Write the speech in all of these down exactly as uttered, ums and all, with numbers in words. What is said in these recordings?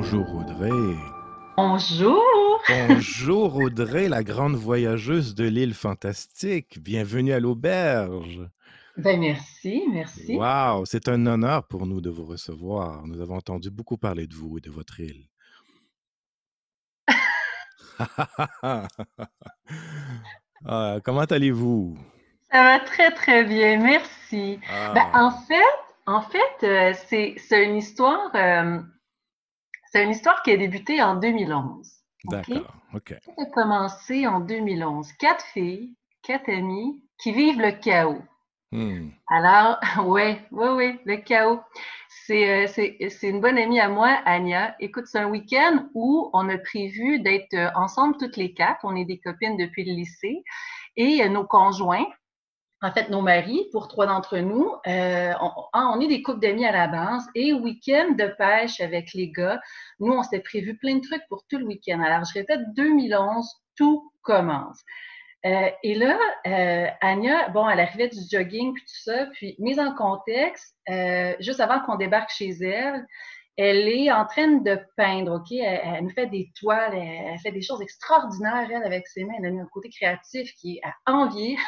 Bonjour Audrey. Bonjour! Bonjour Audrey, la grande voyageuse de l'île fantastique. Bienvenue à l'auberge. Ben merci, merci. Waouh, c'est un honneur pour nous de vous recevoir. Nous avons entendu beaucoup parler de vous et de votre île. Ah, comment allez-vous? Ça va très, très bien, merci. Ben, en Ah, fait, en fait, euh, c'est, c'est une histoire, euh, c'est une histoire qui a débuté en deux mille onze. OK? d'accord, ok. Tout a commencé en deux mille onze. Quatre filles, quatre amies qui vivent le chaos. Hmm, Alors, ouais, ouais, ouais, le chaos. C'est, euh, c'est, c'est une bonne amie à moi, Anya. Écoute, c'est un week-end où on a prévu d'être euh, ensemble toutes les quatre. On est des copines depuis le lycée. Et euh, nos conjoints, en fait, nos maris, pour trois d'entre nous, euh, on, ah, on est des couples d'amis à la base. Et week-end de pêche avec les gars, nous, on s'était prévu plein de trucs pour tout le week-end. Alors, je répète, deux mille onze, tout commence. Euh, et là, euh, Anya, bon, elle arrivait du jogging puis tout ça, puis mise en contexte, euh, juste avant qu'on débarque chez elle, elle est en train de peindre, OK? Elle, elle nous fait des toiles, elle, elle fait des choses extraordinaires, elle, avec ses mains. Elle a mis un côté créatif qui est à envier.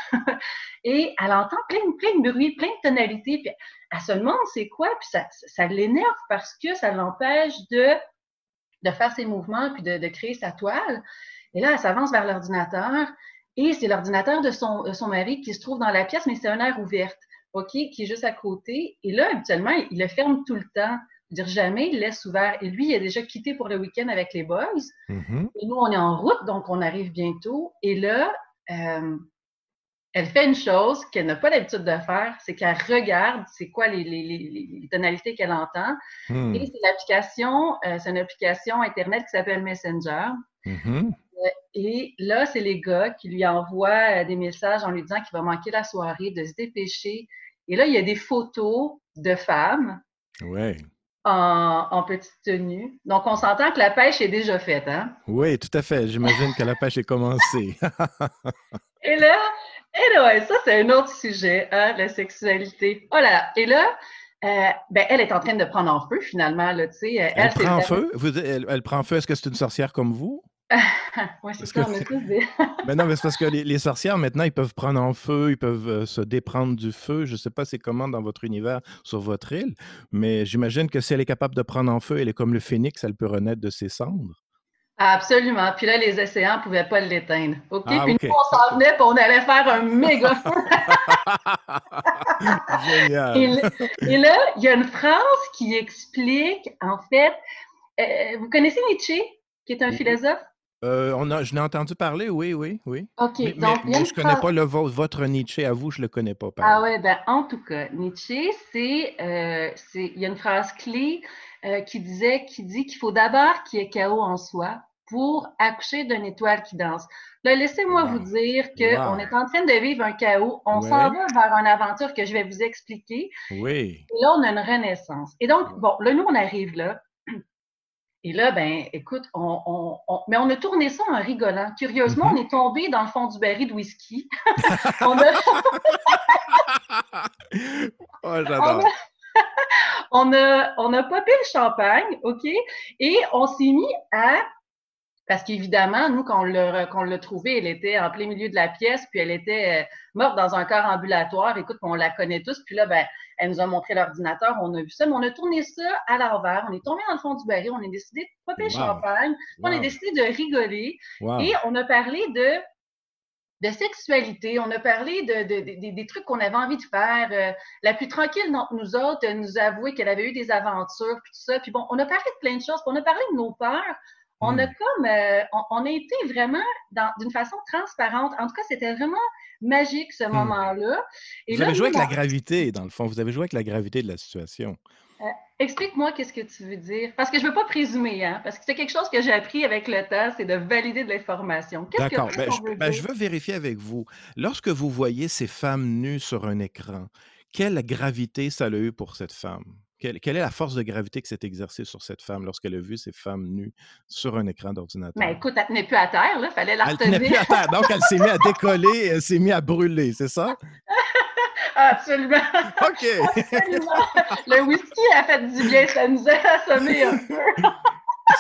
Et elle entend plein, plein de bruits, plein de tonalités, puis elle se demande c'est quoi, puis ça, ça l'énerve parce que ça l'empêche de, de faire ses mouvements puis de, de créer sa toile. Et là, elle s'avance vers l'ordinateur et c'est l'ordinateur de son, de son mari qui se trouve dans la pièce, mais c'est une aire ouverte, OK, qui est juste à côté. Et là, habituellement, il le ferme tout le temps. Je veux dire, jamais il le laisse ouvert. Et lui, il a déjà quitté pour le week-end avec les boys. mhm. Et nous, on est en route, donc on arrive bientôt. Et là, euh, elle fait une chose qu'elle n'a pas l'habitude de faire, c'est qu'elle regarde c'est quoi les, les, les, les tonalités qu'elle entend. Et Hmm, c'est l'application, euh, c'est une application Internet qui s'appelle Messenger. mhm. Et là, c'est les gars qui lui envoient euh, des messages en lui disant qu'il va manquer la soirée, de se dépêcher. Et là, il y a des photos de femmes Ouais. en, en petite tenue. Donc, on s'entend que la pêche est déjà faite, hein? Oui, tout à fait. J'imagine que la pêche est commencée. Et là, et là, ouais, ça, c'est un autre sujet, hein, la sexualité. Oh là là. Et là, euh, ben, elle est en train de prendre en feu, finalement, là, tu sais. Elle Elle, c'est prend vraiment... feu? Vous, elle, elle prend feu. Est-ce que c'est une sorcière comme vous? Oui, c'est Parce que ça, on a tous des... ben non, mais c'est parce que les, les sorcières, maintenant, ils peuvent prendre en feu, ils peuvent euh, se déprendre du feu. Je ne sais pas c'est comment dans votre univers, sur votre île, mais j'imagine que si elle est capable de prendre en feu, elle est comme le phénix, elle peut renaître de ses cendres. Absolument. Puis là, les océans ne pouvaient pas l'éteindre. OK? Ah, Puis nous, OK, on s'en OK. venait, puis on allait faire un méga feu. Et, Génial. et là, il y a une phrase qui explique, en fait, euh, vous connaissez Nietzsche, qui est un Ou- philosophe? euh, on a, je n'ai entendu parler, oui, oui, oui. Mais, OK. mais, Donc, il y a mais une je ne connais phrase. pas le vôtre, votre Nietzsche à vous, je ne le connais pas, par Ah exemple. ouais, ben, en tout cas, Nietzsche, c'est, euh, c'est, il y a une phrase clé euh, qui disait, qui dit qu'il faut d'abord qu'il y ait chaos en soi pour accoucher d'une étoile qui danse. Là, laissez-moi vous Wow. dire qu'on est Wow. en train de vivre un chaos. On s'en Ouais. va vers une aventure que je vais vous expliquer. Oui. Et là, on a une renaissance. Et donc, Ouais. bon, là, nous, on arrive là. Et là, ben, écoute, on, on, on- mais on a tourné ça en rigolant. Curieusement, on Mhm. est tombé dans le fond du baril de whisky. On a, Oh, on j'adore. a on a, on a popé le champagne, OK? Et on s'est mis à, parce qu'évidemment, nous, quand on l'a, qu'on l'a trouvée, elle était en plein milieu de la pièce, puis elle était euh, morte dans un corps ambulatoire. Écoute, on la connaît tous. Puis là, ben, elle nous a montré l'ordinateur, on a vu ça, mais on a tourné ça à l'envers. On est tombé dans le fond du baril, on a décidé de popper le Wow. champagne, on a Wow. décidé de rigoler et Wow. on a parlé de de sexualité, on a parlé de, de, de- des- des trucs qu'on avait envie de faire. Euh, la plus tranquille d'entre nous autres euh, nous a avoué qu'elle avait eu des aventures, puis tout ça. Puis bon, on a parlé de plein de choses, puis on a parlé de nos peurs. On a Hmm. comme, euh, on, on a été vraiment dans- d'une façon transparente. En tout cas, c'était vraiment magique ce Hmm. moment-là. Et Vous là, avez joué nous, avec bon, la gravité, dans le fond. Vous avez joué avec la gravité de la situation. euh, explique-moi qu'est-ce que tu veux dire. Parce que je ne veux pas présumer, hein, parce que c'est quelque chose que j'ai appris avec le temps, c'est de valider de l'information. Qu'est-ce que D'accord. qu'est-ce Ben, je, qu'on veut ben, je dire? veux vérifier avec vous. Lorsque vous voyez ces femmes nues sur un écran, quelle gravité ça a eu pour cette femme? Quelle, quelle est la force de gravité qui s'est exercée sur cette femme lorsqu'elle a vu ces femmes nues sur un écran Mais d'ordinateur? écoute, elle tenait plus à terre, là, fallait la Elle tenait retenir. plus à terre, donc elle s'est mise à décoller, et elle s'est mise à brûler, c'est ça? Absolument, OK. absolument. Le whisky a fait du bien, ça nous a assommé un peu.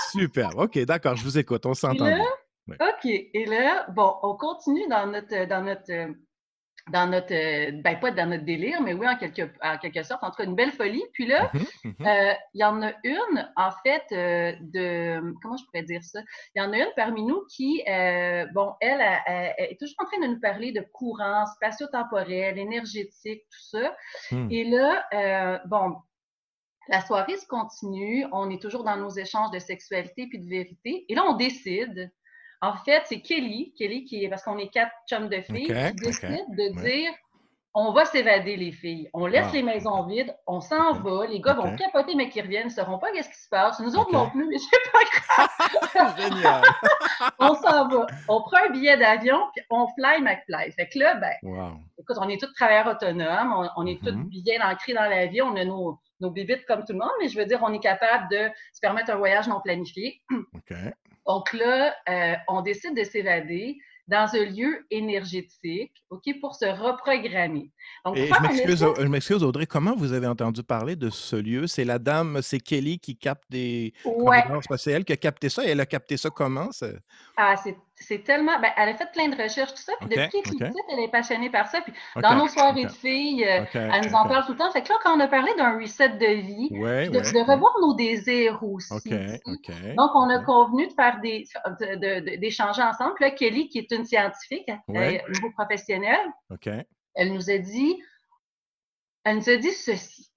Super. OK, d'accord, je vous écoute, on Et s'entend là, bien. Ouais. OK. Et là, bon, on continue dans notre, dans notre, euh, dans notre, euh, ben pas dans notre délire, mais oui, en quelque, en quelque sorte, en tout cas, une belle folie. Puis là, Mhm, mhm. euh, il y en a une, en fait, euh, de, comment je pourrais dire ça? Il y en a une parmi nous qui, euh, bon, elle, elle, elle, elle est toujours en train de nous parler de courant spatio-temporel, énergétique, tout ça. Hmm. Et là, euh, bon, la soirée se continue, on est toujours dans nos échanges de sexualité puis de vérité. Et là, on décide. En fait, c'est Kelly, Kelly qui est, parce qu'on est quatre chums de OK, filles, qui OK. décide de Ouais. dire on va s'évader, les filles. On laisse Wow. les OK, maisons vides, on s'en OK, va. Les gars vont OK, capoter, mais qu'ils reviennent, ils ne sauront pas qu'est-ce qui se passe. Nous autres non OK. plus, mais c'est pas grave. Génial. On s'en va. On prend un billet d'avion, puis on fly McFly. Fait que là, ben, Wow. écoute, on est tous travailleurs autonomes, on, on est tous Mhm. bien ancrés dans la vie, on a nos, nos bébites comme tout le monde, mais je veux dire, on est capable de se permettre un voyage non planifié. OK. Donc là, euh, on décide de s'évader dans un lieu énergétique, OK, pour se reprogrammer. Donc, pour Et je faire un m'excuse, essai, Au- je m'excuse, Audrey, comment vous avez entendu parler de ce lieu? C'est la dame, c'est Kelly qui capte des ouais, corridors. C'est pas- c'est elle qui a capté ça et elle a capté ça comment? ça? ah, c'est c'est tellement. Ben, elle a fait plein de recherches, tout ça. Puis OK, depuis qu'elle est toute OK, petite, elle est passionnée par ça. Puis OK, dans nos soirées OK, de filles, euh, OK, elle nous en OK. parle tout le temps. Fait que là, quand on a parlé d'un reset de vie, Ouais, puis de, ouais, de ouais. revoir nos désirs OK, aussi, tu sais. OK, Donc, on a OK. convenu de faire des, de- de- de- d'échanger ensemble. Puis là, Kelly, qui est une scientifique, Ouais, euh, au niveau professionnel, OK. elle nous a dit, elle nous a dit ceci.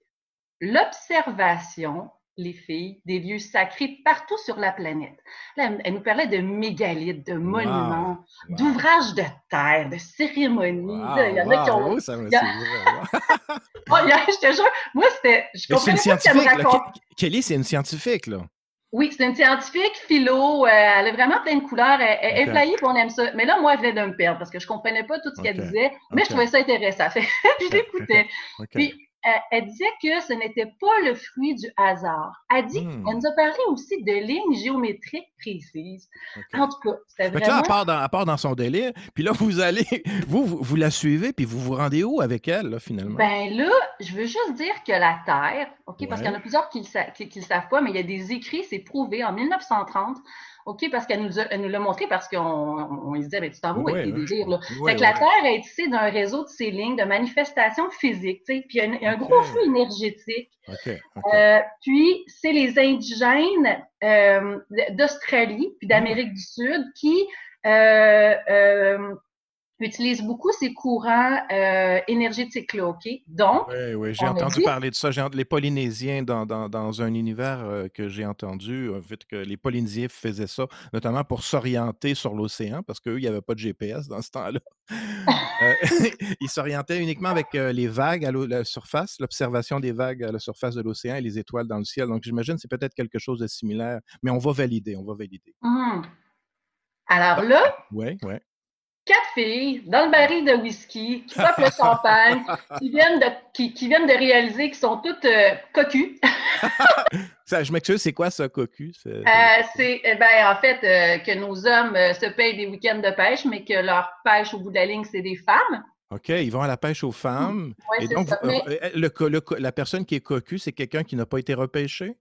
L'observation, les filles, des lieux sacrés partout sur la planète. Là, elle, elle nous parlait de mégalithes, de Wow, monuments, wow, d'ouvrages de terre, de cérémonies. Là, il wow, y en a qui wow. ont. Oh, ça me Il y a, c'est vraiment. oh, il y a, je te jure, moi, c'était. Je Mais c'est une comprenais pas ce qu'elle me scientifique, là. Ke- racontait. Kelly, c'est une scientifique, là. Oui, c'est une scientifique, philo, euh, elle a vraiment plein de couleurs, elle, elle est OK, flyée, puis on aime ça. Mais là, moi, elle venait de me perdre parce que je comprenais pas tout ce qu'elle OK, disait, mais je OK, trouvais ça intéressant. Fait que je OK, OK, l'écoutais. OK. Puis, elle, elle disait que ce n'était pas le fruit du hasard. Elle dit, elle Hmm, nous a parlé aussi de lignes géométriques précises. OK. En tout cas, c'était Fait que là, elle vraiment. part dans, elle part dans son délire, puis là, vous allez, vous, vous, vous la suivez, puis vous vous rendez où avec elle, là, finalement? Ben là, je veux juste dire que la Terre, OK, parce qu'il y en Ouais. a plusieurs qui ne le, qui, qui le savent pas, mais il y a des écrits, c'est prouvé en mille neuf cent trente, OK, parce qu'elle nous, a- elle nous l'a montré parce qu'on on, on se disait, ben, tu t'en vas où avec Ouais, tes ouais, délires, là? ouais, Fait que la ouais. Terre est tissée d'un réseau de ces lignes, de manifestations physiques, tu sais, puis il y a, un, il y a un gros flux OK, énergétique. OK, OK. Euh, puis, c'est les indigènes euh, d'Australie puis Hmm. d'Amérique du Sud qui euh, euh, utilise beaucoup ces courants euh, énergétiques-là, OK? Donc, Oui, oui, j'ai on a entendu dit, parler de ça. J'ai ent- les Polynésiens, dans, dans, dans un univers euh, que j'ai entendu, en fait, que les Polynésiens faisaient ça, notamment pour s'orienter sur l'océan, parce qu'eux, il n'y avait pas de G P S dans ce temps-là. Euh, ils s'orientaient uniquement avec euh, les vagues à l'eau- la surface, l'observation des vagues à la surface de l'océan et les étoiles dans le ciel. Donc, j'imagine que c'est peut-être quelque chose de similaire, mais on va valider, on va valider. hum, alors là, Oui, oui. quatre filles dans le baril de whisky qui popent le champagne, qui viennent de, qui, qui viennent de réaliser qu'ils sont toutes euh, cocus. Ça, je m'excuse, c'est quoi ça, cocu? C'est- ça veut Euh, dire quoi? c'est, eh ben, en fait, euh, que nos hommes euh, se payent des week-ends de pêche, mais que leur pêche, au bout de la ligne, c'est des femmes. OK, ils vont à la pêche aux Hum, femmes oui, et c'est donc vous ça. heu, Mais heu, le co le co la personne qui est cocu, c'est quelqu'un qui n'a pas été repêché?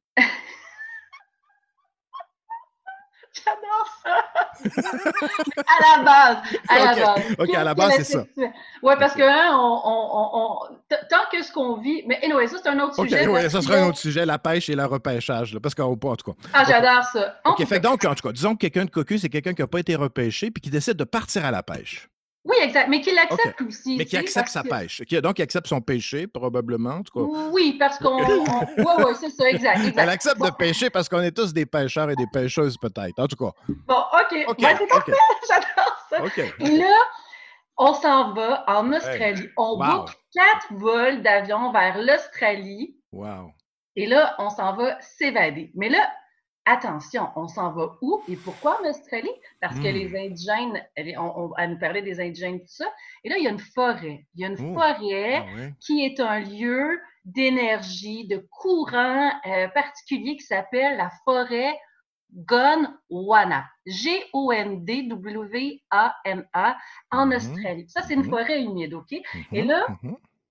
j'adore ça. À la base, à la OK, base. OK, à Qu'est-ce la que base, la c'est ça. sexualité? Ouais, parce OK. que hein, on, on, on, on- tant que ce qu'on vit, mais anyway, ça c'est un autre OK, sujet oui, parce ça qu'il sera y un a. autre sujet, la pêche et le repêchage, là, parce qu'en en tout cas. Ah, OK. j'adore ça. En OK, tout fait cas, que donc, en tout cas, disons que quelqu'un de cocu, c'est quelqu'un qui n'a pas été repêché puis qui décide de partir à la pêche. oui, exact, mais qu'il OK. l'accepte aussi, Mais tu qui sais, accepte parce sa que pêche. Qui donc qui accepte son péché, probablement, en tout cas. oui, parce qu'on, Oui. on... ouais, ouais, c'est ça, exact, Elle exact. accepte Bon, de pêcher parce qu'on est tous des pêcheurs et des pêcheuses, peut-être. En tout cas. bon, ok, OK, ben, c'est OK, parfait, j'adore ça. OK, Et OK. là, on s'en va en Hey, Australie. On book wow, quatre vols d'avion vers l'Australie. wow. Et là, on s'en va s'évader. Mais là, attention, on s'en va où et pourquoi en Australie? Parce que les Mmh. indigènes, elle, on, on, elle nous parlait des indigènes, tout ça. Et là, il y a une forêt. Il y a une Oh! forêt Ah ouais? qui est un lieu d'énergie, de courant euh, particulier qui s'appelle la forêt Gondwana. G O N D W A N A en Mmh mh. Australie. Ça, c'est une Mmh mh. forêt humide, OK? Mmh Et mh. là, Mmh mh.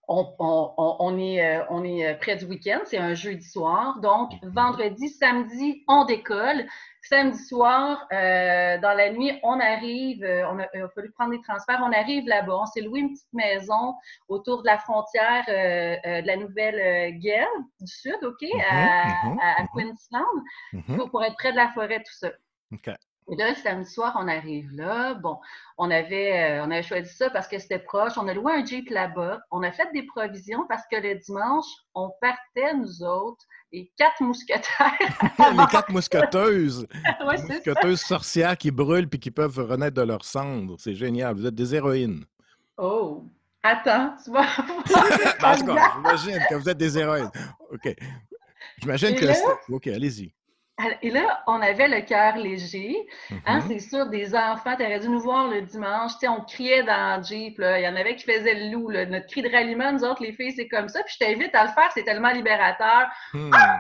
on, on, on, on est, euh, on est près du week-end, c'est un jeudi soir. Donc, Mhm. vendredi, samedi, on décolle. Samedi soir, euh, dans la nuit, on arrive, euh, on a, il a fallu prendre des transferts, on arrive là-bas. On s'est loué une petite maison autour de la frontière euh, euh, de la Nouvelle-Galles du Sud, OK, Mhm. à, Mhm. à, à Mhm. Queensland, Mhm. pour, pour être près de la forêt, tout ça. OK. Et là, le samedi soir, on arrive là. Bon, on avait, euh, on avait choisi ça parce que c'était proche. On a loué un Jeep là-bas. On a fait des provisions parce que le dimanche, on partait, nous autres, les quatre mousquetaires Les avant. quatre mousqueteuses. Ouais, Les c'est ça. mousqueteuses sorcières qui brûlent puis qui peuvent renaître de leurs cendres. C'est génial. Vous êtes des héroïnes. Oh, attends, tu vas voir Ben, en tout jusqu'à cas, dedans. j'imagine que vous êtes des héroïnes. OK. J'imagine Et que là, c'est. OK, allez-y. et là, on avait le cœur léger. Hein, Mhm. c'est sûr, des enfants, tu aurais dû nous voir le dimanche. Tu sais, on criait dans le Jeep. Là. Il y en avait qui faisaient le loup. Là. Notre cri de ralliement, nous autres, les filles, c'est comme ça. Puis je t'invite à le faire, c'est tellement libérateur. Hmm.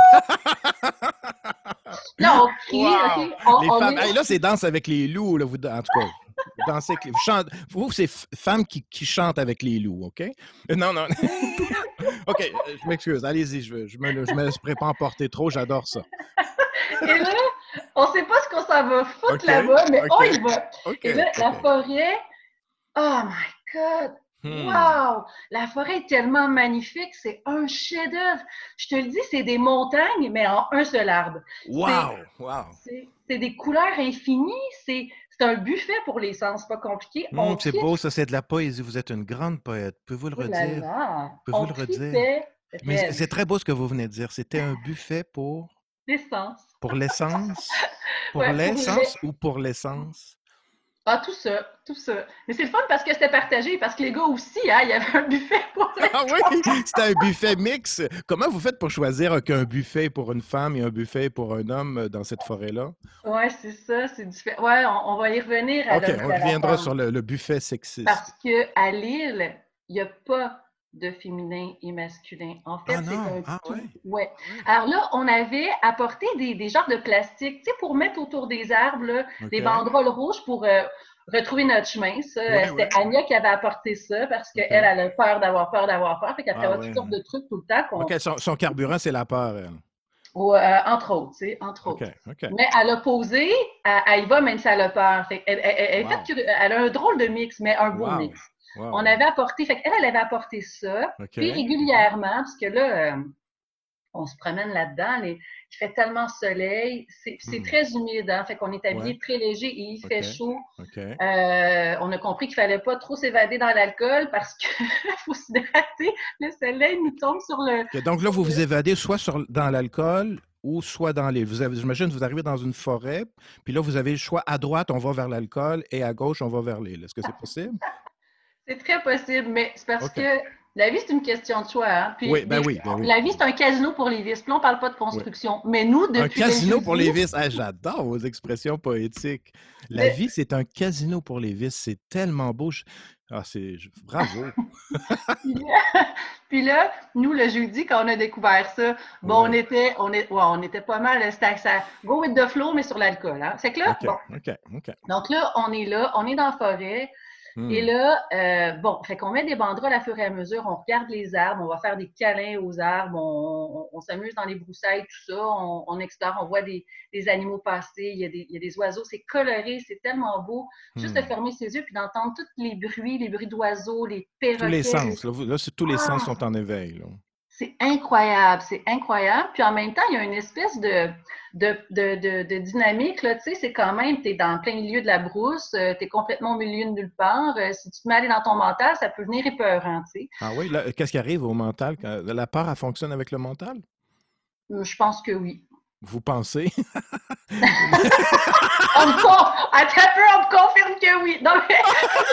Là, on crie, OK? Wow! On, Les on femmes. est. Hey, là, c'est danse avec les loups. Là, vous, en tout cas, vous dansez avec les. Vous chantez. Vous, c'est f- femmes qui, qui chantent avec les loups, OK? Euh, Non, non. OK, euh, je m'excuse. Allez-y, je, je me, je me laisserai pas emporter trop. J'adore ça. Et là, on sait pas ce qu'on s'en va foutre OK, là-bas, mais OK, on y va. OK, Et là, la OK. forêt, oh my God! Hmm. Wow! La forêt est tellement magnifique, c'est un chef-d'œuvre. Je te le dis, c'est des montagnes, mais en un seul arbre. C'est, Wow! Wow! c'est, c'est des couleurs infinies, c'est, c'est un buffet pour les sens, pas compliqué. Hmm, On c'est tripe, beau, ça, c'est de la poésie. Vous êtes une grande poète. Pouvez-vous le oh là redire? là, Pouvez-vous on le redire? tripait Mais c'est raide. c'est très beau ce que vous venez de dire. C'était un buffet pour, L'essence. pour l'essence? Pour Ouais, pour les, l'essence ou pour l'essence? ah, tout ça, tout ça. Mais c'est le fun parce que c'était partagé, parce que les gars aussi, hein, il y avait un buffet pour les Ah oui, c'était un buffet mix. Comment vous faites pour choisir qu'un buffet pour une femme et un buffet pour un homme euh, dans cette forêt-là? Ouais, c'est ça, c'est différent. Ouais, on, on va y revenir à OK, l'homme on et à la reviendra femme. sur le, le buffet sexiste. Parce que à Lille, il n'y a pas de féminin et masculin. En Ah fait, c'est non, un ah tout. ouais, Ouais. ah ouais. Alors là, on avait apporté des, des genres de plastique, tu sais, pour mettre autour des arbres, là, des OK. banderoles rouges pour euh, retrouver notre chemin. Ça, Oui, Euh, oui, c'était oui. Anya qui avait apporté ça parce qu'elle, OK. elle a peur d'avoir peur d'avoir peur. Fait qu'elle Ah prévoit oui, toutes sortes oui. de trucs tout le temps qu'on, OK, son, son carburant, c'est la peur, elle. ou, euh, entre autres, tu sais, entre OK, autres. OK. Mais à l'opposé, elle, elle y va même si elle a peur. Fait elle, elle, elle, est faite Wow, curi- elle a un drôle de mix, mais un beau wow, mix. On wow. avait apporté, fait qu'elle, elle avait apporté ça, puis OK. Mhm. régulièrement, parce que là, euh, on se promène là-dedans, les- il fait tellement soleil, c'est c'est Hmm. très humide, hein, fait qu'on est Ouais, habillé très léger et il fait OK, chaud. OK. Euh, on a compris qu'il fallait pas trop s'évader dans l'alcool parce qu'il faut s'hydrater. Le soleil nous tombe sur le, OK, donc là, sur vous le vous évadez soit sur, dans l'alcool ou soit dans les. Vous avez, j'imagine que vous arrivez dans une forêt, puis là, vous avez le choix à droite, on va vers l'alcool, et à gauche, on va vers l'île. Est-ce que c'est possible? C'est très possible, mais c'est parce OK. que la vie, c'est une question de choix. Hein? Puis Oui, ben des, oui, ben oui. la vie, c'est un casino pour les vices. Puis là, on parle pas de Oui. construction. Mais nous, Un depuis le casino pour jeudi, les vices. Ah, j'adore vos expressions poétiques. La de- vie, c'est un casino pour les vices. C'est tellement beau. Je- Ah, c'est. je- Bravo. puis, là, puis là, nous, le jeudi, quand on a découvert ça, bon, on Ouais. était, on est, ouais, on était pas mal, c'était ça, go with the flow, mais sur l'alcool. Hein? C'est que là, OK, bon, OK, OK. donc là, on est là, on est dans la forêt. Et Hmm. là, euh, bon, fait qu'on met des banderoles à fur et à mesure, on regarde les arbres, on va faire des câlins aux arbres, on, on, on s'amuse dans les broussailles, tout ça, on, on explore, on voit des, des animaux passer, il y, a des, il y a des oiseaux, c'est coloré, c'est tellement beau, juste de Hmm. fermer ses yeux puis d'entendre tous les bruits, les bruits d'oiseaux, les Tous les perroquets, les... sens. Là, vous- là, c'est- tous les sens Ah! sont en éveil. Là. C'est incroyable, c'est incroyable. Puis en même temps, il y a une espèce de, de, de, de, de dynamique, là, tu sais, c'est quand même, tu es dans plein milieu de la brousse, euh, tu es complètement au milieu de nulle part. Euh, si tu te mets à aller dans ton mental, ça peut venir épeurant, tu sais. Ah oui, là, qu'est-ce qui arrive au mental? Quand- la peur, elle fonctionne avec le mental? Euh, Je pense que oui. Vous pensez? On me con... Attends un peu, on me confirme que oui. Non, mais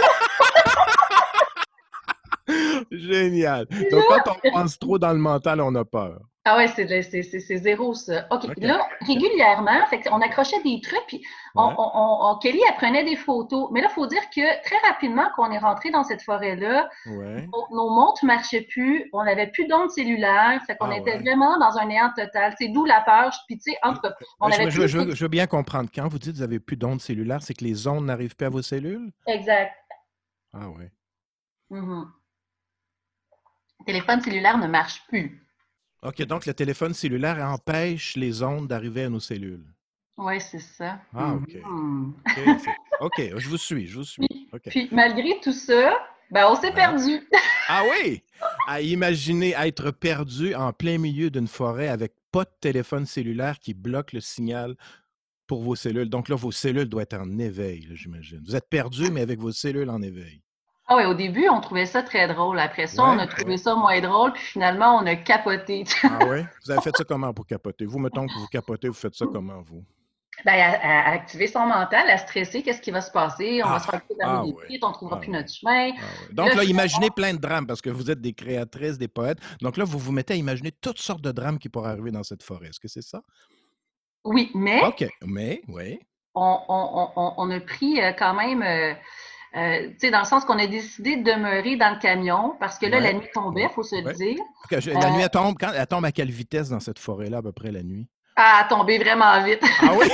Génial. Donc, quand là, on pense trop dans le mental, on a peur. ah ouais, c'est, c'est, c'est, c'est zéro, ça. OK. OK. Là, OK. régulièrement, fait on accrochait des trucs, puis on, Ouais. on, on, Kelly, elle prenait des photos. Mais là, il faut dire que très rapidement, quand on est rentré dans cette forêt-là, Ouais. nos, nos montres ne marchaient plus, on n'avait plus d'ondes cellulaires, fait qu'on Ah était ouais. vraiment dans un néant total. C'est d'où la peur. Puis, tu sais, en Euh, tout cas, on euh, Je, n'avait veux- je veux plus. je veux- je veux bien comprendre. Quand vous dites que vous n'avez plus d'ondes cellulaires, c'est que les ondes n'arrivent plus à vos cellules? Exact. Ah ouais. Mhm. téléphone cellulaire ne marche plus. OK, donc le téléphone cellulaire empêche les ondes d'arriver à nos cellules. Oui, c'est ça. Ah, OK. Mhm. OK, c'est OK, je vous suis, je vous suis. Puis, OK. puis malgré tout ça, ben, on s'est Ouais. perdu. Ah oui! À imaginer être perdu en plein milieu d'une forêt avec pas de téléphone cellulaire qui bloque le signal pour vos cellules. Donc là, vos cellules doivent être en éveil, là, j'imagine. Vous êtes perdu, mais avec vos cellules en éveil. Ah oui, au début, on trouvait ça très drôle. Après ça, on Ouais, a trouvé ouais. ça moins drôle, puis finalement, on a capoté. Ah ouais? Vous avez fait ça comment pour capoter? Vous, mettons que vous capotez, vous faites ça comment, vous? Ben, à, à activer son mental, à stresser, qu'est-ce qui va se passer? On va Ah! se faire couper Ah d'arriver ouais. vite, on ne trouvera Ah plus ouais. notre chemin. Ah ouais. Puis Donc là, là, finalement, imaginez plein de drames parce que vous êtes des créatrices, des poètes. Donc là, vous vous mettez à imaginer toutes sortes de drames qui pourraient arriver dans cette forêt. Est-ce que c'est ça? oui, mais OK. Mais, oui. on, on- on- on a pris euh, quand même, euh, euh, tu sais, dans le sens qu'on a décidé de demeurer dans le camion parce que là, la Ouais. nuit tombait, Ouais. il faut se le Ouais. dire. OK, je- Euh, la nuit, elle tombe quand? Elle tombe à quelle vitesse dans cette forêt-là, à peu près, la nuit? a tombé vraiment vite. Ah oui?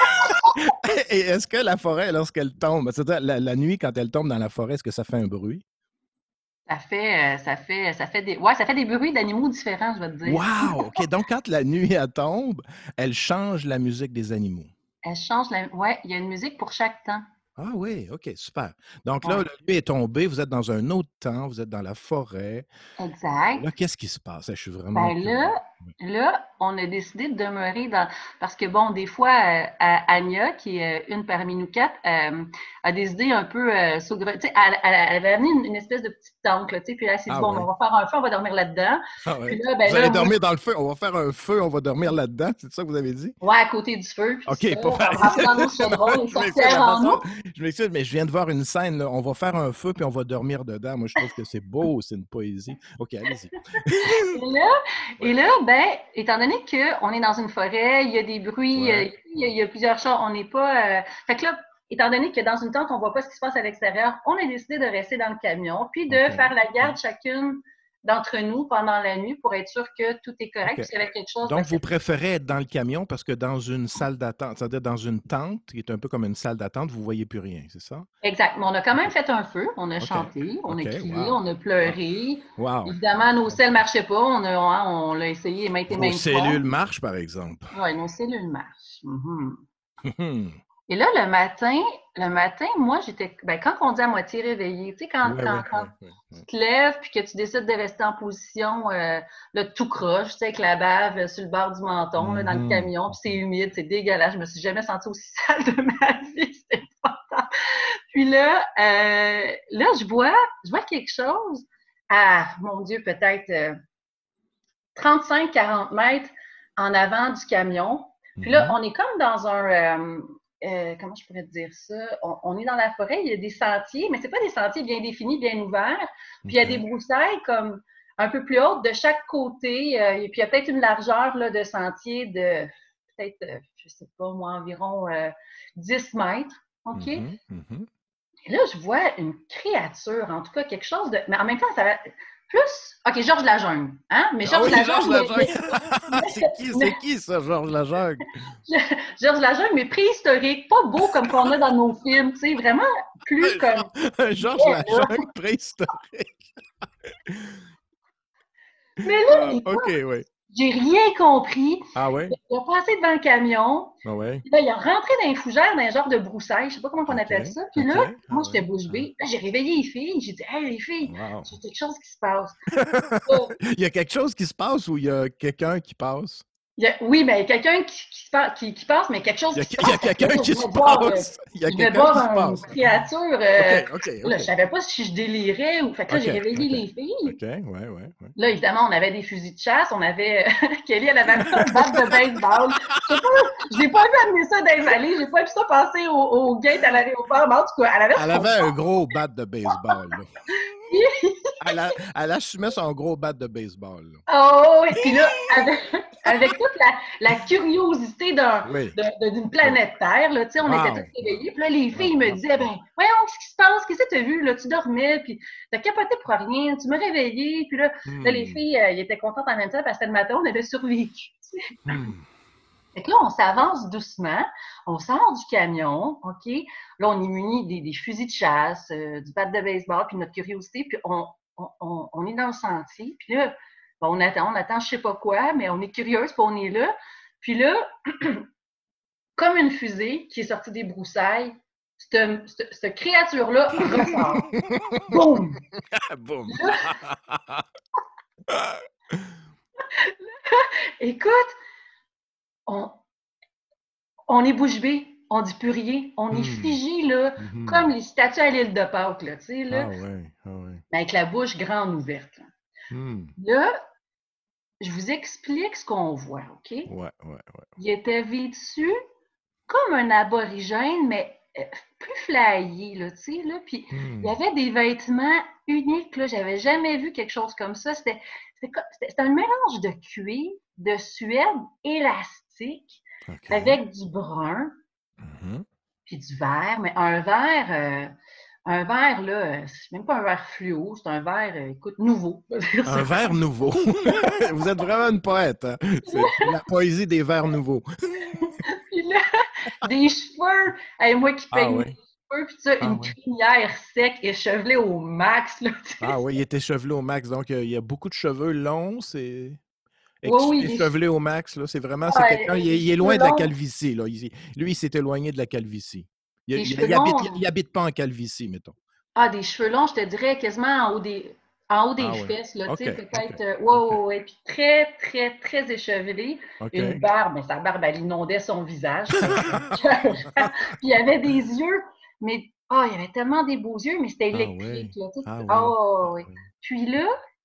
Et est-ce que la forêt, lorsqu'elle tombe, c'est-à-dire la, la nuit, quand elle tombe dans la forêt, est-ce que ça fait un bruit? Ça fait, euh, ça fait, ça fait des, ouais, ça fait des bruits d'animaux différents, je vais te dire. Wow! OK, donc quand la nuit, elle tombe, elle change la musique des animaux. Elle change la, ouais, il y a une musique pour chaque temps. Ah oui, OK, super. Donc là, Ouais, la nuit est tombée, vous êtes dans un autre temps, vous êtes dans la forêt. Et exact. là, qu'est-ce qui se passe? Je suis vraiment Ben là, curieux. là, on a décidé de demeurer dans... Parce que bon, des fois, euh, à- Anya, qui est euh, une parmi nous quatre, euh, a des idées un peu euh, saugrenues. Tu sais, elle, elle- elle avait amené une, une espèce de petite tente, là, tu sais, puis là, elle s'est dit, Ah bon, ben, on oui. va faire un feu, on va dormir là-dedans. Ah Puis ouais. là, Vous ben allez là, moi, dormir dans le feu. On va faire un feu, on va dormir là-dedans. C'est ça que vous avez dit? ouais, à côté du feu, puis tout ça, OK, on pour va rentrer dans nos chaudrons, les je m'excuse, sorcières la en façon nous. je m'excuse, mais je viens de voir une scène, là. On va faire un feu, puis on va dormir dedans. Moi, je trouve que c'est beau, c'est une poésie. OK, allez-y. Et là, Ouais, et là, ben, étant donné qu'on est dans une forêt, il y a des bruits, euh, ouais, il y a, il y a plusieurs chats, on n'est pas. Euh... Fait que là, étant donné que dans une tente, on ne voit pas ce qui se passe à l'extérieur, on a décidé de rester dans le camion, puis de OK, faire la OK, garde chacune d'entre nous pendant la nuit pour être sûr que tout est correct. OK. Puis s'il y avait quelque chose, ben, Donc, vous c'est préférez être dans le camion parce que dans une salle d'attente, c'est-à-dire dans une tente, qui est un peu comme une salle d'attente, vous ne voyez plus rien, c'est ça? exact. Mais on a quand même OK, fait un feu, on a OK, chanté, on a OK, crié, wow, on a wow, pleuré. wow. Évidemment, nos OK. selles ne marchaient pas, on a, hein, on l'a essayé maintes et Vos maintes fois. cellules marchent, par exemple. Oui, nos cellules marchent. Mhm. Mhm. Et là, le matin, le matin, moi, j'étais, ben, quand on dit à moitié réveillé, tu sais, quand, Ouais, quand, ouais, quand ouais, ouais, tu ouais. te lèves puis que tu décides de rester en position, euh, là, tout croche, tu sais, avec la bave euh, sur le bord du menton, là, dans le Mhm. camion, puis c'est humide, c'est dégueulasse. Je me suis jamais sentie aussi sale de ma vie, c'est important. Puis là, euh, là, je vois, je vois quelque chose à, mon Dieu, peut-être euh, trente-cinq quarante mètres en avant du camion. Puis là, Mhm. on est comme dans un, euh, euh, comment je pourrais te dire ça? On, on est dans la forêt, il y a des sentiers, mais c'est pas des sentiers bien définis, bien ouverts. Puis il y a des OK. broussailles comme un peu plus hautes de chaque côté. Euh, et puis il y a peut-être une largeur là, de sentier de peut-être, euh, je sais pas moi, environ euh, dix mètres. OK? Et Mhm. Mhm. là, je vois une créature, en tout cas quelque chose de. Mais en même temps, ça va plus. OK, Georges Lajungle. Hein? Mais Ah Georges oui, Lajungle, Georges il y a, il y Lajungle! a- C'est qui, il y a- c'est qui ça, Georges Lajungle? Georges Lajungle, mais préhistorique, pas beau comme qu'on a dans nos films, tu sais, vraiment plus Un comme. Geor- un Georges Lajungle préhistorique. Mais là, Ah, OK, écoute, oui. j'ai rien compris. Ah ouais? Il a passé devant le camion. Ah ouais? Là, il a rentré dans les fougères, dans un genre de broussaille, je sais pas comment on OK, appelle ça. Puis là, OK. Ah moi, j'étais ouais? bouche Ah. bée. Là, j'ai réveillé les filles. J'ai dit, hey, les filles, Wow. il y a quelque chose qui se passe. Là, Il y a quelque chose qui se passe ou il y a quelqu'un qui passe? il y a- oui, mais quelqu'un qui, qui, se pa- qui- qui passe, mais quelque chose Il y a, qui se il y passe. a Fait que là, quelqu'un je qui se venais de voir, euh, passe. Il y a je venais de quelqu'un voir qui se une passe. créature. OK, Euh, OK, là, OK. je savais pas si je délirais ou. Fait que là, j'ai OK, réveillé OK. les filles. OK, ouais, ouais, ouais. Là, évidemment, on avait des fusils de chasse. On avait. Kelly, elle avait amené un bat de baseball. Je sais pas, je l'ai pas vu amener ça dans les allées. J'ai pas vu ça passer au, au gate à l'aéroport. Mais en tout cas, elle avait Elle son. avait un gros bat de baseball, là. Elle, a- elle assumait son gros bat de baseball, là. Oh, et puis là, avec, avec toute la, la curiosité d'un, Oui, de- d'une oui. planète Terre, là, tu sais, on était tous Wow, wow, éveillés. Puis là, les wow, filles me wow, disaient, wow. ben, voyons, qu'est-ce qui se passe? Qu'est-ce que tu as vu? Là, tu dormais, puis t'as capoté pour rien, tu m'as réveillé. Puis là, là les Hmm, filles, euh, ils étaient contentes en même temps parce que c'était le matin, on avait survécu. hmm. Fait que là, on s'avance doucement, on sort du camion, OK? Là, on est muni des, des fusils de chasse, euh, du bat de baseball, puis notre curiosité, puis on, on, on, on est dans le sentier, puis là, bon, on attend, on attend je sais pas quoi, mais on est curieuse, puis on est là. Puis là, comme une fusée qui est sortie des broussailles, cette, cette, cette créature-là ressort. Boum! Boum! Écoute, on, on est bouche bée, on dit plus rien, on est Hmm. figé, là, Mhm. comme les statues à l'île de Pâques, là, tu sais, là, Ah ouais, ah ouais. avec la bouche grande ouverte. Là, Hmm. là je vous explique ce qu'on voit, OK? Ouais, ouais, ouais. Il était vêtu comme un aborigène, mais euh, plus flyé, là, tu sais, là, puis Hmm. il y avait des vêtements uniques, là, j'avais jamais vu quelque chose comme ça, c'était, c'était, c'était un mélange de cuir, de suède élastique, OK. avec du brun, Mhm. puis du vert, mais un vert, euh, un vert, là, c'est même pas un vert fluo, c'est un vert, euh, écoute, nouveau. Un verre nouveau. Vous êtes vraiment une poète, hein? C'est la poésie des vers nouveaux. Puis là, des cheveux, hey, moi qui Ah peigne mes ouais. cheveux, puis ça, Ah une ouais. crinière sec, échevelée au max, là, tu sais. Ah oui, il était chevelé au max, donc euh, il y a beaucoup de cheveux longs, c'est Oui, ex- oui, des cheveux, échevelé au max, là. C'est vraiment, c'est quelqu'un, ouais, il est, des il est cheveux loin de la longs, calvitie, là. Il- lui, il s'est éloigné de la calvitie. Il, des il- cheveux il habite, longs, il habite pas en calvitie, mettons. ah, des cheveux longs, je te dirais quasiment en haut des, en haut des Ah ouais. fesses, là, tu OK, sais, OK, peut-être, euh, ouais, OK, ouais, ouais, puis très, très, très échevelé, une OK. barbe, mais sa barbe, elle inondait son visage, c'était écœurant. Puis il y avait des yeux, mais, ah, il y avait tellement des beaux yeux, mais c'était Ah électrique, ouais. là, tu sais, Ah ah, oui. ouais, Ah ouais. oui. Puis là,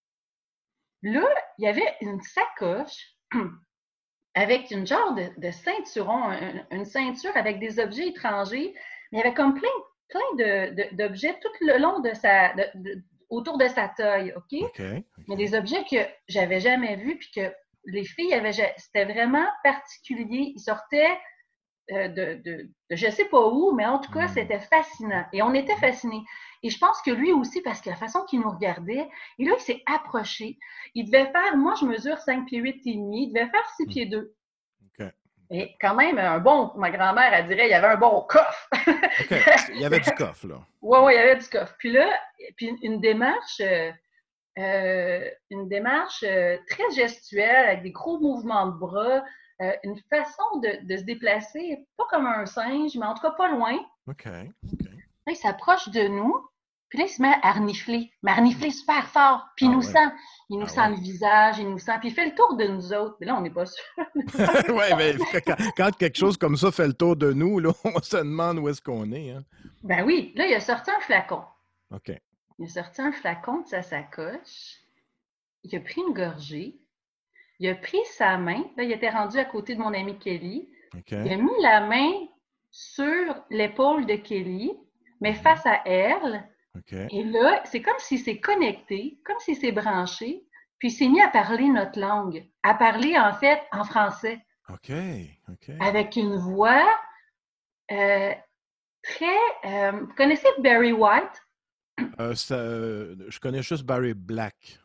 là, il y avait une sacoche avec une genre de, de ceinturon, une, une ceinture avec des objets étrangers, mais il y avait comme plein, plein de, de, d'objets tout le long de sa, de, de, autour de sa taille, OK? OK, Mais OK. des objets que j'avais jamais vus, puis que les filles avaient, c'était vraiment particulier. Ils sortaient euh, de, de, de je sais pas où, mais en tout cas, Hmm. c'était fascinant. Et on était fascinés. Et je pense que lui aussi, parce que la façon qu'il nous regardait, et là, il s'est approché. Il devait faire, moi, je mesure cinq pieds huit et demi, il devait faire six Hmm. pieds deux. OK. OK. Et quand même, un bon, ma grand-mère, elle dirait, il y avait un bon coffre. OK. Il y avait du coffre, là. Oui, oui, il y avait du coffre. Puis là, puis une démarche, euh, euh, une démarche euh, très gestuelle, avec des gros mouvements de bras, euh, une façon de, de se déplacer, pas comme un singe, mais en tout cas pas loin. OK. OK. Là, il s'approche de nous, puis là, il se met à renifler, mais à renifler super fort. Puis il Ah nous ouais. sent, il nous Ah sent ouais. le visage, il nous sent, puis il fait le tour de nous autres. Mais là, on n'est pas sûr. Ouais, mais quand, quand quelque chose comme ça fait le tour de nous, là, on se demande où est-ce qu'on est, hein. Ben oui, là, il a sorti un flacon. OK. Il a sorti un flacon de sa sacoche. Il a pris une gorgée. Il a pris sa main. Là, il était rendu à côté de mon amie Kelly. OK. Il a mis la main sur l'épaule de Kelly, mais Mhm. face à elle. OK. Et là, c'est comme s'il s'est connecté, comme s'il s'est branché, puis il s'est mis à parler notre langue, à parler en fait en français, OK. OK. avec une voix euh, très... euh, vous connaissez Barry White? Euh, ça, euh, je connais juste Barry Black.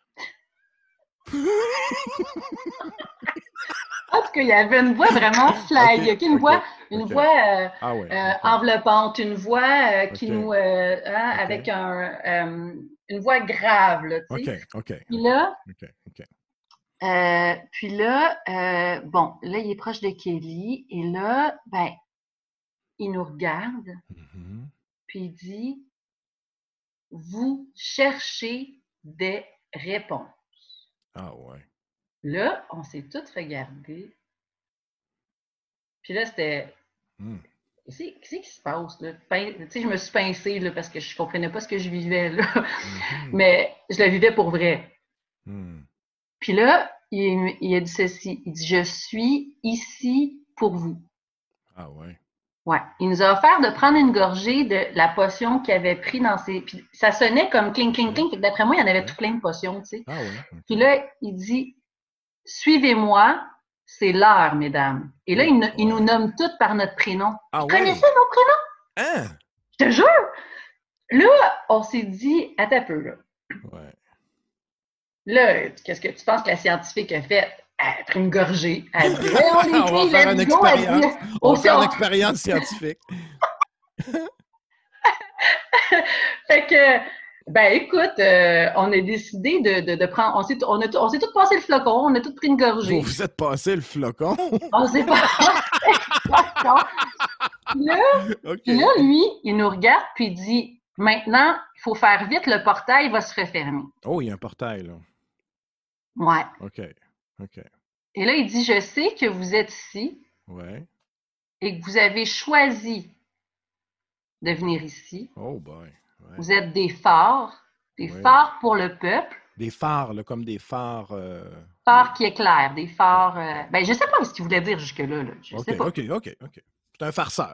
En tout cas, il y avait une voix vraiment OK. fly, une OK. voix, une OK. voix euh, Ah ouais. euh, OK. enveloppante, une voix euh, qui OK. nous, euh, hein, OK. avec un, euh, une voix grave, là, tu OK. sais. OK. Puis OK. là, OK. OK. euh, puis là, euh, bon, là, il est proche de Kelly, et là, ben, il nous regarde, Mhm. puis il dit, vous cherchez des réponses. Ah ouais. Là, on s'est toutes regardées. Puis là, c'était, Hmm. qu'est-ce qui se passe, là? Tu sais, je me suis pincée, là, parce que je comprenais pas ce que je vivais, là. Mhm. Mais je le vivais pour vrai. Hmm. Puis là, il, il a dit ceci. Il dit, je suis ici pour vous. Ah ouais. Ouais. Il nous a offert de prendre une gorgée de la potion qu'il avait pris dans ses. Puis ça sonnait comme cling, cling, OK. cling. D'après moi, il y en avait OK. tout plein de potions, tu sais. Ah ouais. Puis OK. là, il dit, suivez-moi, c'est l'heure, mesdames. Et là, Eh il, il nous boy. nomme toutes par notre prénom. Ah Il connaissait ouais. nos prénoms, Hein? je te jure. Là, on s'est dit, attends un peu, là. Ouais. Là, qu'est-ce que tu penses que la scientifique a fait? Elle a pris une gorgée. Elle a dit, voyons les On va filles, faire une let's go. Elle dit, expérience. On au va faire une on... expérience scientifique. Fait que Ben écoute, euh, on a décidé de, de, de prendre, on s'est, on a, on s'est tout passé le flocon, on a tout pris une Vous gorgée. vous êtes passé le flocon? On s'est passé le flocon. Puis là, puis là, OK. lui, il nous regarde puis il dit, maintenant, il faut faire vite, le portail va se refermer. Oh, il y a un portail, là. Ouais. OK. OK. Et là, il dit, je sais que vous êtes ici Ouais. et que vous avez choisi de venir ici. Oh boy. Ouais. Vous êtes des phares, des Ouais. phares pour le peuple. Des phares, là, comme des phares. Euh, Phares des- qui éclairent, des phares. Euh, ben, je sais pas ce qu'il voulait dire jusque-là. Là. Je OK, sais pas. OK, OK, OK. C'est un farceur.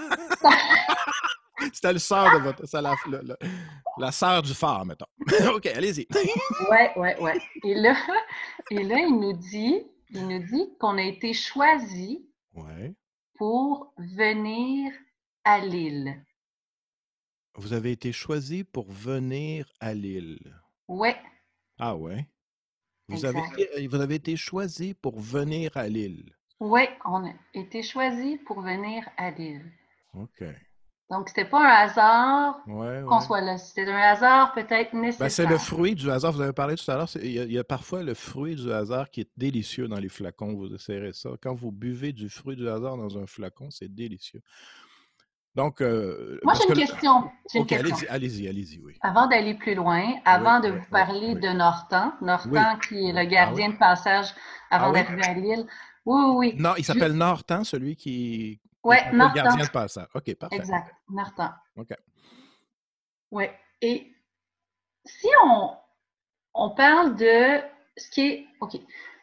C'était le sœur de votre. C'est la, la, la, la sœur du phare, mettons. OK, allez-y. Ouais, ouais, ouais. Et là, et là, il nous dit, il nous dit qu'on a été choisi Ouais. pour venir à l'île. Vous avez été choisi pour venir à l'île. Ouais, Ah ouais. Vous avez exact. été, vous avez été choisi pour venir à l'île. Ouais, on a été choisi pour venir à l'île. OK. Donc, c'était pas un hasard Ouais, qu'on ouais. soit là. C'était un hasard peut-être Ben, c'est le nécessaire. fruit du hasard. Vous avez parlé tout à l'heure. c'est- Il y, a, il y a parfois le fruit du hasard qui est délicieux dans les flacons. Vous essayerez ça. Quand vous buvez du fruit du hasard dans un flacon, c'est délicieux. Donc, euh, Moi, parce j'ai que... une le- question. J'ai une OK, question. allez-y, allez-y, allez-y, oui. Avant d'aller plus loin, Oui, avant de oui, vous oui, parler oui. de Nortan, Oui, Nortan qui est oui. le Ah oui? gardien de passage Ah avant oui? d'arriver à l'île. Oui, oui, oui. Non, il Je- s'appelle Nortan, celui qui est Ouais, un peu le Nortan. gardien de passage. OK, parfait. OK. Exact. Nortan. OK. Ouais. Et si on, on parle de ce qui est, OK,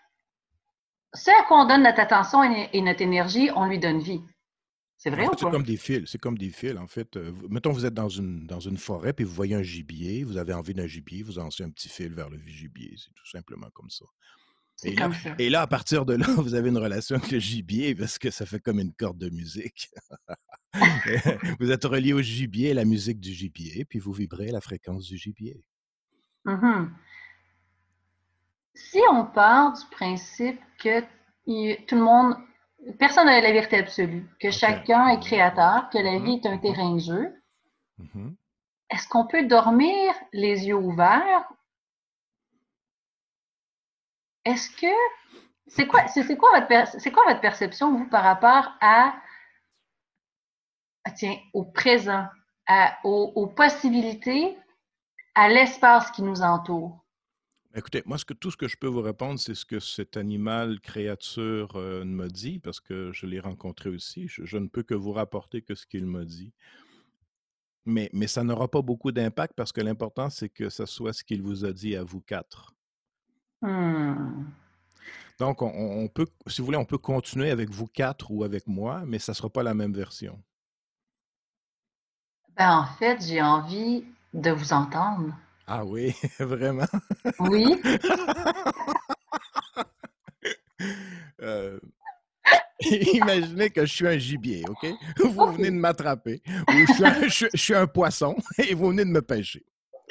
ce à quoi on donne notre attention et, et notre énergie, on lui donne vie. C'est En vrai fait, ou c'est pas? comme des fils. C'est comme des fils, en fait. Euh, vous- mettons, vous êtes dans une, dans une forêt, puis vous voyez un gibier, vous avez envie d'un gibier, vous lancez un petit fil vers le gibier. C'est tout simplement comme ça. C'est Et là, comme ça. et là, à partir de là, vous avez une relation avec le gibier parce que ça fait comme une corde de musique. Vous êtes relié au gibier, à la musique du gibier, puis vous vibrez à la fréquence du gibier. Mhm. Si on part du principe que il- tout le monde, personne n'a la vérité absolue, que OK. chacun est Ouais, ouais. créateur, que la Mhm, vie est un mhm, terrain de jeu, mhm. est-ce qu'on peut dormir les yeux ouverts? Est-ce que c'est quoi, c'est, c'est quoi votre per- c'est quoi votre perception, vous, par rapport à, ah, tiens, au présent, à- aux, aux possibilités, à l'espace qui nous entoure? Écoutez, moi, ce que, tout ce que je peux vous répondre, c'est ce que cet animal créature euh, me dit, parce que je l'ai rencontré aussi. Je, je ne peux que vous rapporter que ce qu'il m'a dit. Mais, mais ça n'aura pas beaucoup d'impact parce que l'important, c'est que ce soit ce qu'il vous a dit à vous quatre. Hmm. Donc, on, on peut, si vous voulez, on peut continuer avec vous quatre ou avec moi, mais ça ne sera pas la même version. Ben, en fait, j'ai envie de vous entendre. Ah oui, vraiment? Oui? Euh, Imaginez que je suis un gibier, OK? Vous venez de OK. m'attraper. Ou je suis, un, je, je suis un poisson et vous venez de me pêcher.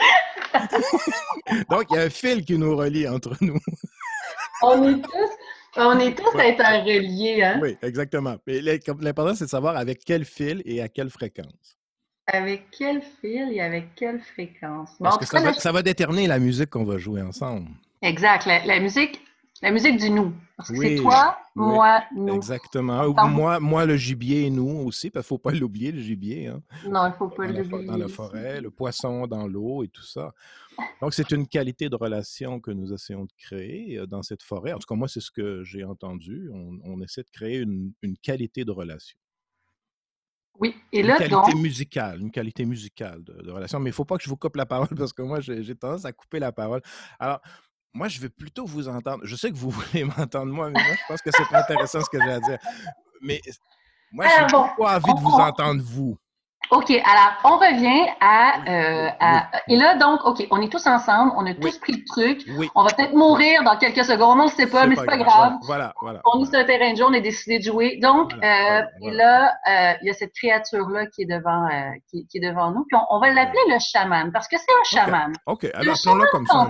Donc, il y a un fil qui nous relie entre nous. On est tous, on est tous Ouais, ouais. interreliés, hein? Oui, exactement. Mais l'important, c'est de savoir avec quel fil et à quelle fréquence. Avec quel fil et avec quelle fréquence? Bon, Parce en que tout ça cas, là, va, ça va déterminer la musique qu'on va jouer ensemble. exact. La, la musique, la musique du nous. Parce que c'est Oui, toi, oui, moi, nous. exactement. Donc, Moi, moi, le gibier et nous aussi, parce qu'il ne faut pas l'oublier, le gibier, hein, non, il ne faut pas dans la, fo- dans la l'oublier. forêt, le poisson dans l'eau et tout ça. Donc, c'est une qualité de relation que nous essayons de créer euh, dans cette forêt. En tout cas, moi, c'est ce que j'ai entendu. On, on essaie de créer une, une qualité de relation. Oui. Et Une là, donc, qualité musicale, une qualité musicale de, de relation. Mais il ne faut pas que je vous coupe la parole parce que moi, j'ai j'ai tendance à couper la parole. Alors, moi, je vais plutôt vous entendre. Je sais que vous voulez m'entendre moi, mais moi, je pense que c'est pas intéressant ce que j'ai à dire. Mais moi, j'ai alors bon, beaucoup envie on, de vous on- entendre, vous. OK, alors on revient à, Oui, euh, oui, oui, à- et oui, là donc, OK, on est tous ensemble, on a oui, tous pris le truc, oui, on va peut-être oui. mourir dans quelques secondes, on ne le sait pas, C'est mais c'est pas pas grave. grave. Voilà, voilà, voilà, On est sur voilà, un terrain de jeu, on a décidé de jouer. Donc, voilà, euh, voilà, et voilà. là, euh, il y a cette créature-là qui est devant, euh, qui, qui est devant nous, puis on, on va l'appeler Oui. le chaman, parce que c'est un OK, chaman. OK. C'est un Alors, appelons-le chaman comme ça un chaman. sensé.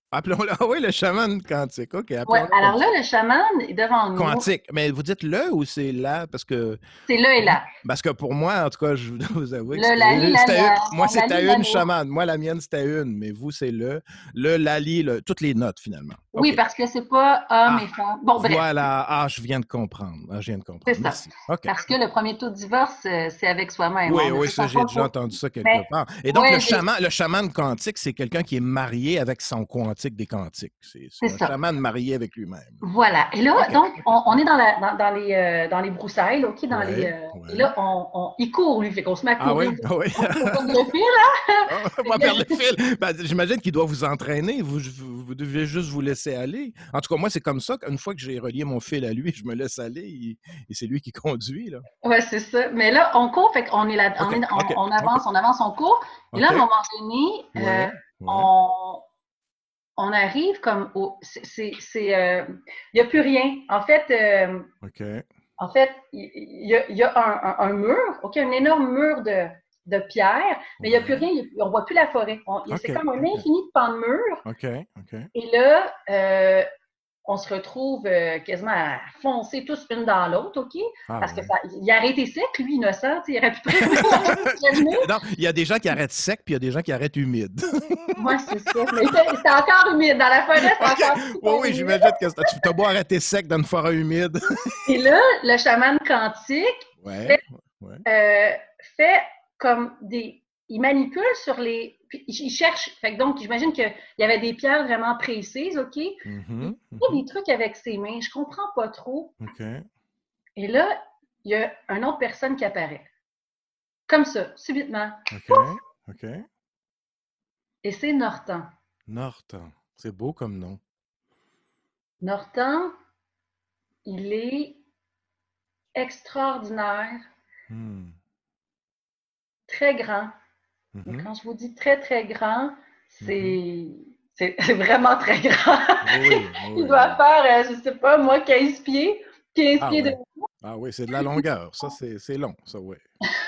Appelons-le, ah oui, le chaman quantique. OK, Ouais, appelons-le comme alors là, ça. le chaman est devant nous. Quantique. Mais vous dites le ou c'est là? Parce que C'est là et là. Parce que pour moi, en tout cas, je dois vous avouer que Le lali, c'était, la, c'était- la, moi, la, c'était lali, une la, chamade. Moi, la mienne, c'était une, mais vous, c'est le, le, lali, le, toutes les notes, finalement. Oui, OK. parce que c'est pas homme Ah, et femme. Bon, bref, voilà. Ah, je viens de comprendre. Ah, je viens de c'est comprendre. ça. Merci. OK. Parce que le premier taux de divorce, euh, c'est avec soi-même. Oui, On ne oui, ça, s'étend j'ai pas déjà pour. entendu ça quelque Mais, part. Et donc, le ouais, j'ai- chaman, le chaman quantique, c'est quelqu'un qui est marié avec son quantique des quantiques. C'est, c'est c'est un ça. chaman marié avec lui-même. Voilà. Et là, OK, donc, OK. on, on est dans, la, dans, dans les, euh, dans les broussailles, OK, dans les, Ouais, euh, et ouais. là, on, on- il court, lui, fait qu'on se met à Ah courir. oui, ah oui. On se fait le fil, là. Ah, Fait pas perdre le que- fil. Ben, j'imagine qu'il doit vous entraîner. Vous, vous, vous devez juste vous laisser aller. En tout cas, moi, c'est comme ça qu'une fois que j'ai relié mon fil à lui, je me laisse aller et, et c'est lui qui conduit, là. Ouais, c'est ça. Mais là, on court, fait qu'on est là, on, OK, est, OK, on, on OK, avance, on avance, on court. Et là, à un OK. moment donné, euh, Ouais, ouais. on, on arrive comme au. C'est, c'est, c'est, euh, il n'y a plus rien. En fait, euh, OK. en fait, il il y, a, il y a un, un- un mur, OK, un énorme mur de, de pierre, mais il n'y a plus Ouais. rien, il y a- on ne voit plus la forêt. On- il y a- c'est OK, comme un OK. infini de pans de mur. OK, OK. Et là, euh, on se retrouve euh, quasiment à foncer tous une dans l'autre, OK? Ah Parce que ouais. ça, il a arrêté sec, lui, innocent, tu sais, il aurait pu prévenir, prévenir. Non, il y a des gens qui arrêtent sec, puis il y a des gens qui arrêtent humide. Moi, c'est ça. Mais c'était c'était encore humide. Dans la forêt, c'était OK. encore Oui, super oui, humide. j'imagine que c'est- tu t'as beau arrêter sec dans une forêt humide. Et là, le chaman quantique Ouais, fait, ouais. euh, fait comme des. Il manipule sur les. Puis il cherche. Fait que donc, j'imagine qu'il y avait des pierres vraiment précises, OK? Il Mhm, fait mhm. des trucs avec ses mains. Je comprends pas trop. OK. Et là, il y a une autre personne qui apparaît. Comme ça, subitement. OK. OK. Et c'est Norton. Norton. C'est beau comme nom. Norton, il est extraordinaire, Hmm. très grand. Mais Mhm, quand je vous dis très, très grand, mhm. c'est c'est vraiment très grand. Oui, Il oui, doit oui. faire, euh, je ne sais pas, moi, quinze pieds. quinze Ah pieds de. ouais. Ah oui, c'est de la longueur. Ça, c'est c'est long, ça, oui.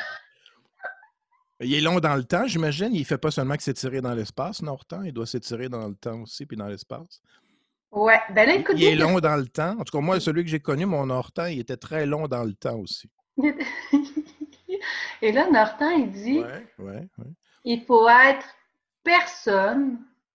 Il est long dans le temps, j'imagine. Il ne fait pas seulement que s'étirer dans l'espace, Norton. Il doit s'étirer dans le temps aussi, puis dans l'espace. Ouais, ben là, Il, écoute il bien est qu'est-ce long dans le temps. En tout cas, moi, celui que j'ai connu, mon Norton, il était très long dans le temps aussi. que. Et là, Norton, il dit Ouais, ouais, ouais. il faut être personne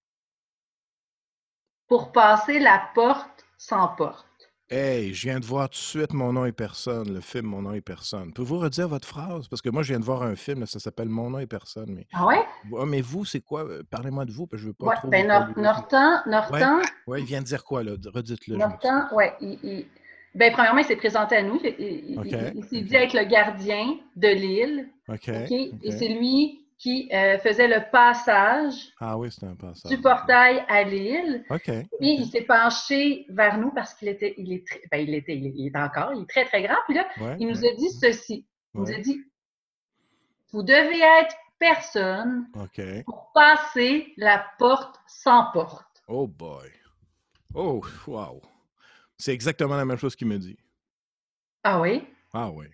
pour passer la porte sans porte. Hey, je viens de voir tout de suite Mon nom est personne, le film Mon nom est personne. Pouvez-vous redire votre phrase? Parce que moi, je viens de voir un film, là, ça s'appelle Mon nom est personne. Mais, Ah ouais? Ah, mais vous, c'est quoi? Euh, Parlez-moi de vous, parce que je ne veux pas Ouais, trop vous ben Nor- polluer. Norton, Ouais, Norton, ouais, il vient de dire quoi, là? Redites-le, je Norton, m'excuse. ouais, il, il- ben, premièrement, il s'est présenté à nous. Il, il- OK, il- il s'est dit OK, être le gardien de l'île. OK, OK? Et OK. c'est lui qui euh, faisait le passage Ah oui, c'est un du passage, OK. portail à l'île. OK, Puis OK. il s'est penché vers nous parce qu'il était, il est, très- ben, il était, il est, il est encore, il est très, très grand. Puis là, Ouais, il nous ouais, a dit ceci. Il nous a ouais. dit, vous devez être personne OK. pour passer la porte sans porte. Oh boy. Oh, wow. C'est exactement la même chose qu'il me dit. Ah oui? Ah oui.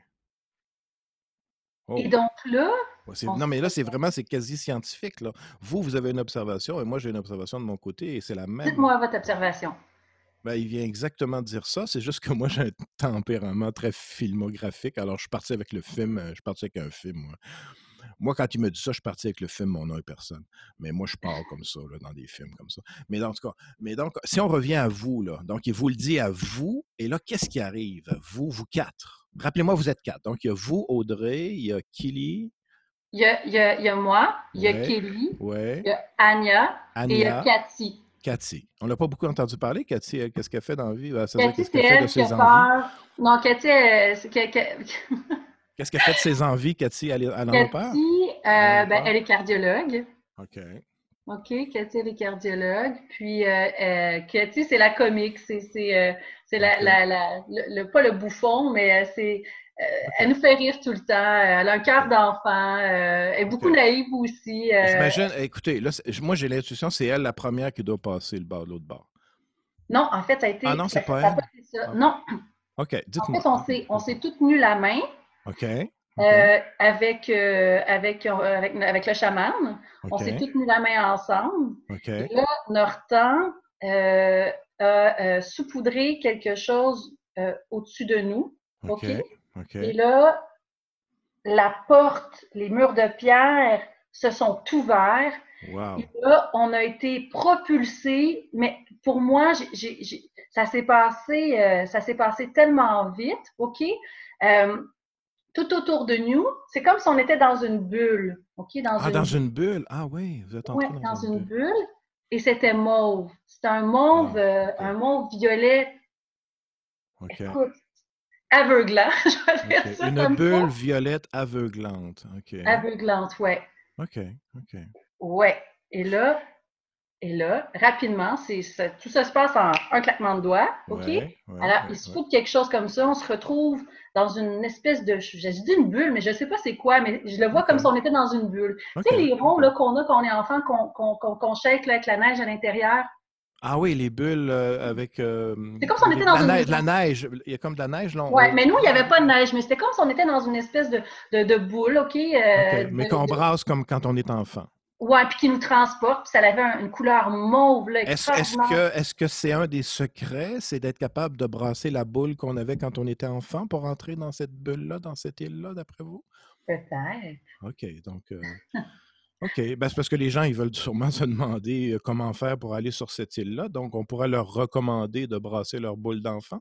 Et Oh. donc là, Ouais, c'est- on non, s'est mais là, fait, c'est vraiment, c'est quasi scientifique, là. Vous, vous avez une observation et moi, j'ai une observation de mon côté et c'est la même. dites-moi votre observation. Ben, il vient exactement de dire ça. C'est juste que moi, j'ai un tempérament très filmographique. Alors, je suis parti avec le film. euh, Je suis parti avec un film, moi. Moi, quand il me dit ça, je suis parti avec le film Mon nom est personne. Mais moi, je pars comme ça, là, dans des films comme ça. Mais dans tout cas, mais donc, si on revient à vous, là, donc, il vous le dit à vous, et là, qu'est-ce qui arrive? Vous, vous quatre. Rappelez-moi, vous êtes quatre. Donc, il y a vous, Audrey, il y a Killy, Il y a, il y a, il y a moi, il y a ouais, Kelly, ouais, il y a Anya et il y a Anya, Cathy. Cathy. On l'a pas beaucoup entendu parler, Cathy. Elle, qu'est-ce qu'elle fait dans la vie? Ben, c'est-à-dire, Cathy, qu'est-ce c'est qu'elle fait de elle qui a ses envies? peur. Non, Cathy, euh, c'est que- que- Qu'est-ce qu'elle fait de ses envies, Cathy? Elle, elle en a peur? Cathy, Elle en euh, a ben, peur? elle est cardiologue. OK. OK, Cathy, elle est cardiologue. Puis, euh, euh, Cathy, c'est la comique. C'est c'est, euh, c'est la, OK. la, la, le, le- pas le bouffon, mais euh, c'est, euh, elle OK. nous fait rire tout le temps. Elle a un cœur OK. d'enfant. Euh, elle est beaucoup OK. naïve aussi. Euh, J'imagine, écoutez, là, c'est- moi, j'ai l'intuition, c'est elle la première qui doit passer le bord de l'autre bord. non, en fait, ça a Ah été, non, ça c'est pas n'a pas elle? été ça. OK. Non, OK, en fait, dites-moi. on Dites-moi. s'est, on s'est Dites-moi. tout tenu la main. OK. OK. euh, avec, euh, avec, euh, avec, avec le chaman. On s'est OK. toutes mis la main ensemble. Et OK. là, Nortan euh, a euh, saupoudré quelque chose euh, au-dessus de nous. OK? OK. Et OK. là, la porte, les murs de pierre se sont ouverts. Et Wow. là, on a été propulsés, mais pour moi, j'ai, j'ai, j'ai, ça s'est passé, euh, ça s'est passé tellement vite, ok. Euh, Tout autour de nous, c'est comme si on était dans une bulle, ok, dans Ah, dans une, une bulle. Ah oui, vous êtes ouais, entré dans dans une une bulle. bulle, et c'était mauve. C'était un mauve, Ah, euh, OK. un mauve violet. OK. Écoute, aveuglant, je vais OK. dire ça Une comme ça, bulle violette aveuglante. OK. aveuglante, ouais, OK. OK. ouais. Et là, Et là, rapidement, c'est ça, tout ça se passe en un claquement de doigts, OK? Ouais, ouais, Alors, ouais, il se ouais. fout de quelque chose comme ça, on se retrouve dans une espèce de, j'ai dit une bulle, mais je ne sais pas c'est quoi, mais je le vois comme si OK. on était dans une bulle. Tu OK. sais, les ronds OK. là, qu'on a quand on est enfant, qu'on qu'on qu'on qu'on shake là, avec la neige à l'intérieur, Ah oui, les bulles euh, avec euh, c'est comme si on des- était de dans la une... neige, de la neige. Il y a comme de la neige, là. Ouais, on- mais nous, il n'y Ah, avait pas de OK. neige, mais c'était comme si on était dans une espèce de, de, de boule, OK? OK. Euh, Mais de, qu'on de- brasse comme quand on est enfant. ouais, puis qui nous transporte, puis ça avait un- une couleur mauve là, Est-ce, est-ce extraordinaire. que, est-ce que c'est un des secrets, c'est d'être capable de brasser la boule qu'on avait quand on était enfant pour entrer dans cette bulle-là, dans cette île-là, d'après vous? Peut-être. OK. Donc, euh, OK. Ben, c'est parce que les gens, ils veulent sûrement se demander euh, comment faire pour aller sur cette île-là. Donc, on pourrait leur recommander de brasser leur boule d'enfant.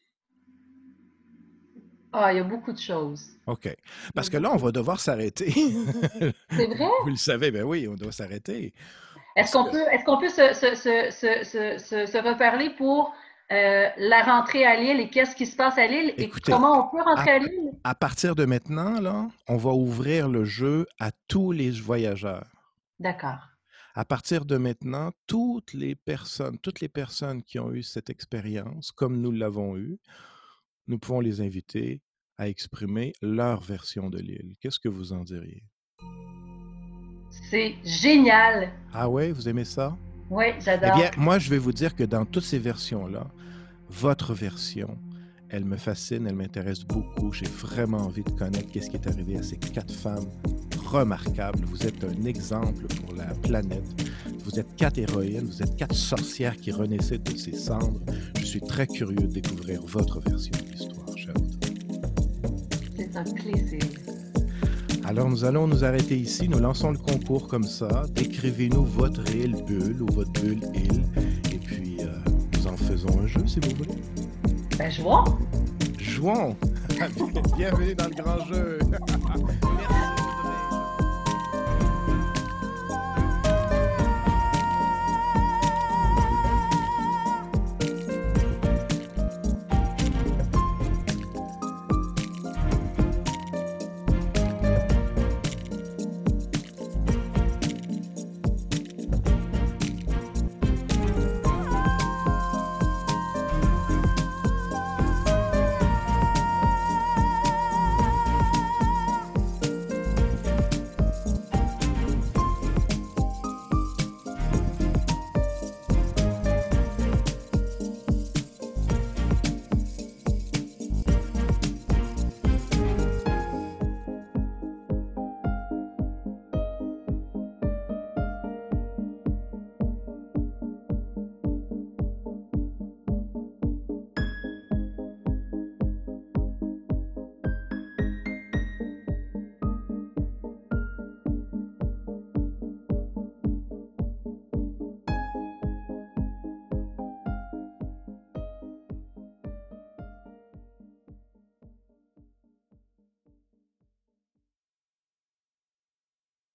Ah, il y a beaucoup de choses. OK. Il y a Parce que là, on beaucoup de va devoir s'arrêter. C'est vrai? Vous le savez, ben oui, on doit s'arrêter. Est-ce Parce qu'on que, peut, est-ce qu'on peut se, se, se, se, se, se- se reparler pour euh, la rentrée à Lille et qu'est-ce qui se passe à Lille et écoutez, comment on peut à, rentrer à Lille? à partir de maintenant, là, on va ouvrir le jeu à tous les voyageurs. D'accord. À partir de maintenant, toutes les personnes, toutes les personnes qui ont eu cette expérience, comme nous l'avons eu, nous pouvons les inviter à exprimer leur version de l'île. Qu'est-ce que vous en diriez? C'est génial. Ah ouais, vous aimez ça? Oui, Eh j'adore. bien, moi, je vais vous dire que dans toutes ces versions-là, votre version, elle me fascine, elle m'intéresse beaucoup. J'ai vraiment envie de connaître qu'est-ce qui est arrivé à ces quatre femmes remarquables. Vous êtes un exemple pour la planète. Vous êtes quatre héroïnes, vous êtes quatre sorcières qui renaissaient de ces cendres. Je suis très curieux de découvrir votre version de l'histoire, chère Audrey. C'est un plaisir. Alors, nous allons nous arrêter ici. Nous lançons le concours comme ça. Décrivez-nous votre île bulle ou votre bulle île. Et puis, euh, nous en faisons un jeu, si vous voulez. Ben, je vois. Jouons! Bienvenue dans le grand jeu! Merci!